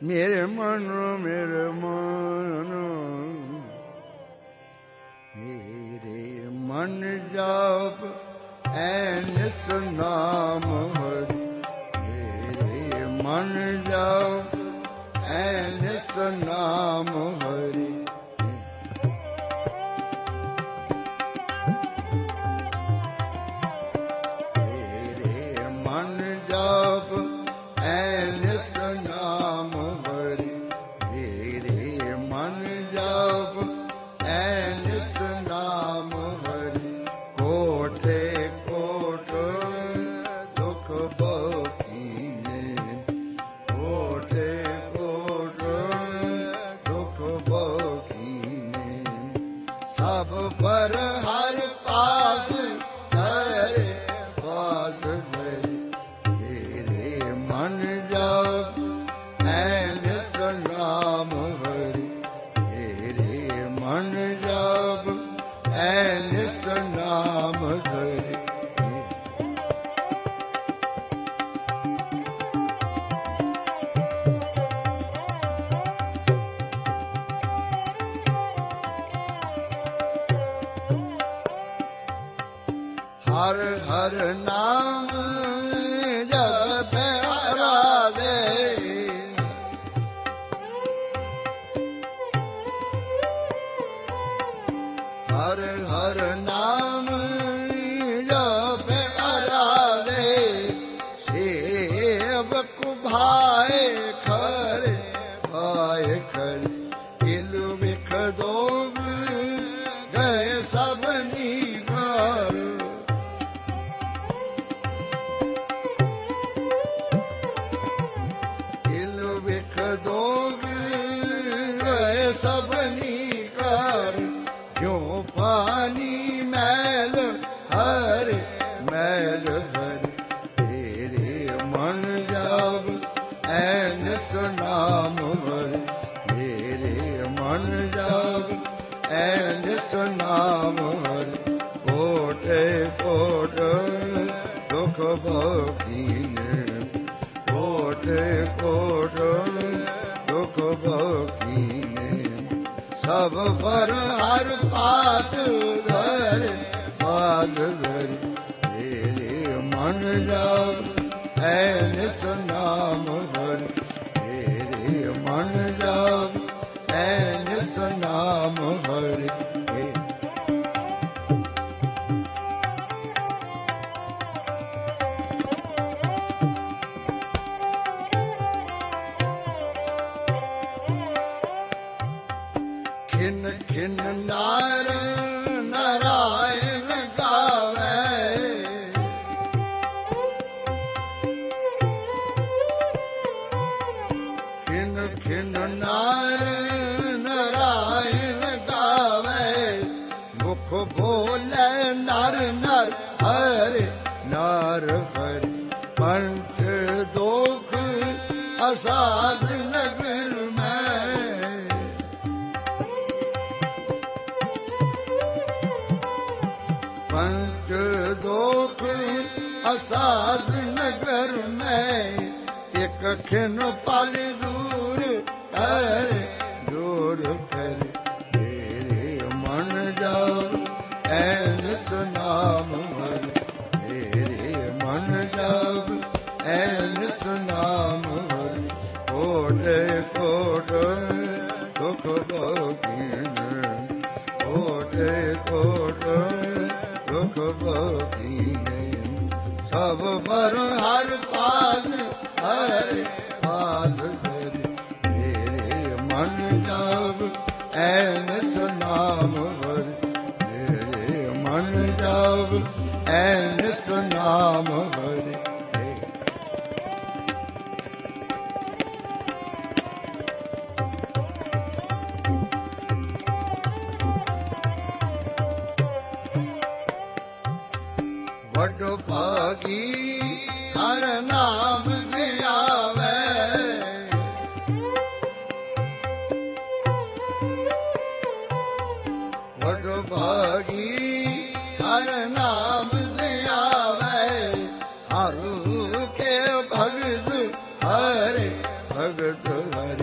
ਮੇਰੇ ਮਨ ਮੇਰੇ ਮਨ ਜਾਪ ਐਨਿਸ ਨਾਮ ਹਰਿ। ਮੇਰੇ ਮਨ ਜਾਪ ਐਨਿਸ ਨਾਮ ਹਰਿ। ਮੇਰੇ ਮਨ ਜਾਪ ਐਨਿਸ ਨਾਮ ਹਰਿ। ਮੇਰੇ ਮਨ ਜਾਪ ਐਨਿਸ ਨਾਮ ਹਰਿ। ਕੋਟੇ ਕੋਟ ਦੁਖ ਬਖੀਨੇ। ਕੋਟੇ ਕੋਟ ਦੁਖ ਬਖੀਨੇ। ਸਭ ਪਰ ਹਰ ਪਾਸ ਧਰੇ ਪਾਸ ਧਰੇ। ਮੇਰੇ ਮਨ ਜਾਪ ਐਨਿਸ ਨਾਮ ਹਰਿ। ਮੇਰੇ ਮਨ ਜਾਪ ਐਨਿਸ ਨਾਮ ਹਰਿ। ਹਰ ਹਰ ਨਾਮ ਜਪੈ ਆਰਾਧੇ। ਹਰ ਹਰ ਨਾਮ ਜਪੈ ਆਰਾਧੇ। ਸੇਵਕ ਭਾਏ ਖਰੇ ਭਾਏ ਖਰੇ। ਇਲ ਵਿਖ ਦੋਗ ਗਏ ਸਭਨੀ ਘਰ। ਇਲ ਵਿਖ ਦੋਗ ਗਏ ਸਭਨੀ ਘਰ। ਕਿਉ ਪਾਣੀ ਮੈਲ ਹਰਿ ਮੈਲ ਹਰਿ। ਤੇਰੇ ਮਨ ਜਾਪ ਐਨਿਸ ਨਾਮ ਹਰਿ। ਮੇਰੇ ਮਨ ਜਾਪ ਐਨਿਸ ਨਾਮ ਹਰਿ। ਕੋਟੇ ਕੋਟ ਦੁਖ ਬਖੀਨੇ। ਕੋਟੇ ਕੋਟ ਦੁਖ ਬਖੀਨੇ। ਸਭ ਪਰ ਹਰ ਪਾਸ ਧਰੇ ਪਾਸ ਧਰੇ। ਮੇਰੇ ਮਨ ਜਾਪ ਐਨਿਸ ਨਾਮ ਹਰਿ। ਮੇਰੇ ਮਨ ਜਾਪ ਐਨਿਸ ਨਾਮ ਹਰਿ। ਖਿਨ ਖਿਨ ਨਾਰ ਨਾਰਾਇਣ ਗਾਵੇ। ਖਿਨ ਖਿਨ ਨਾਰ ਨਾਰਾਇਣ ਗਾਵੇ। ਮੁਖ ਬੋਲੇ ਨਰ ਨਰ ਹਰਿ ਨਰ ਹਰਿ। ਪੰਥ ਦੋਖ ਅਸਾਧ ਨਗਰ ਮੈਂ। ਪੰਥ ਦੋਖ ਅਸਾਧ ਨਗਰ ਮੈਂ। ਇਕ ਖਿਨ ਪਲ ਦੂਰ ਕਰ ਦੂਰ ਕਰ। ਮੇਰੇ ਮਨ ਜਾਪ ਐਨਿਸ ਨਾਮ ਹਰਿ। ਮੇਰੇ ਮਨ ਜਾਪ ਐਨਿਸ ਨਾਮ ਹਰਿ। ਕੋਟੇ ਕੋਟ ਦੁਖ ਬਖੀਨੇ। ਕੋਟੇ ਕੋਟ ਦੁਖ ਬਖੀਨੇ। ਸਭ ਪਰ ਹਰ ਪਾਸ ਹਰਿ ਪਾਸ ਧਰੇ। ਮੇਰੇ ਮਨ ਜਾਪ ਐਨਿਸ ਨਾਮ ਹਰਿ। ਮੇਰੇ ਮਨ ਜਾਪ ਐਨਿਸ ਨਾਮ ਹਰਿ। ਵੱਡ ਭਾਗੀ ਹਰ ਨਾਮ ਧਿਆਵੇ। ਵੱਡ ਭਾਗੀ ਹਰ ਨਾਮ ਧਿਆਵੇ। ਹਰ ਕੇ ਭਗਤ ਹਰਿ ਭਗਤ ਹਰਿ।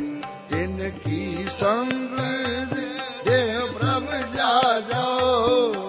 तिनकी संग देव प्रभ जा जाओ।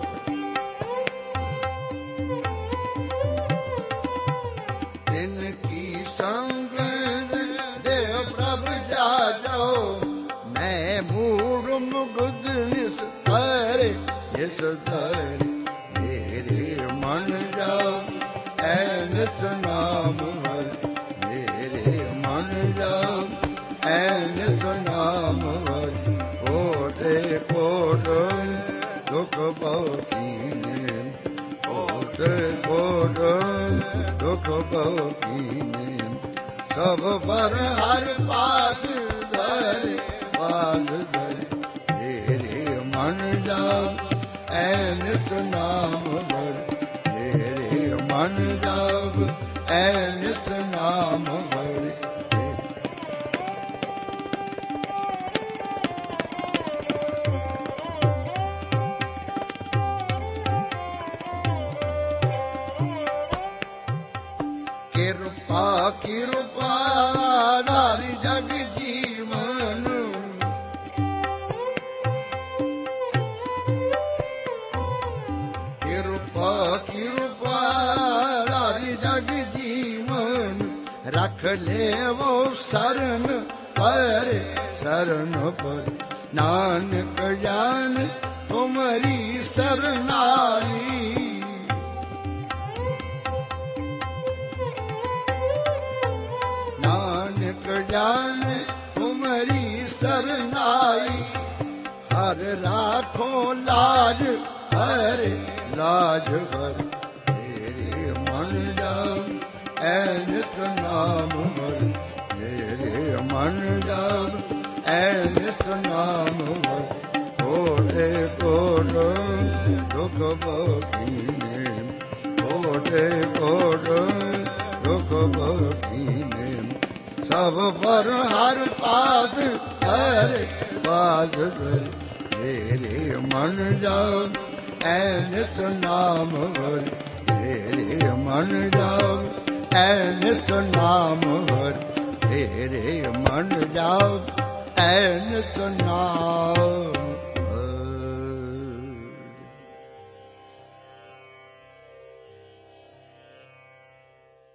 तिनकी संग देव प्रभ जा जाओ। मैं मूड मुगद निस धरे निस धरे मेरे मन जाओ ऐनस नाम हर। मेरे मन जाओ ऐनस नाम हर। कोटे कोट दुख बहुकीने कोटे कोट दुख बहुकीने। सब पर हर पास धरे पास धरे मेरे मन जाओ ऐनस नाम हर। मेरे मन जाओ ऐनस नाम हर। कृपा कृपा नारी जग जीवन। कृपा कृपा नारी जग जीवन। रख ले वो शरण पर शरण पर। नानक जान तुम्हारी शरणाई। नानक जान तुम्हारी शरणाई। हर राखो लाज हर लाज भर। मेरे मन जाओ ऐनस नाम हर। मेरे मन जाओ ऐनस नाम हर। कोटे कोट दुख बहुकीने कोटे कोट दुख बहुकीने। सब पर हर पास हर पास धर। मेरे मन जाओ ऐनस नाम हर। मेरे मन जाओ ऐनस नाम हर। मेरे मन जाओ ऐनस नाम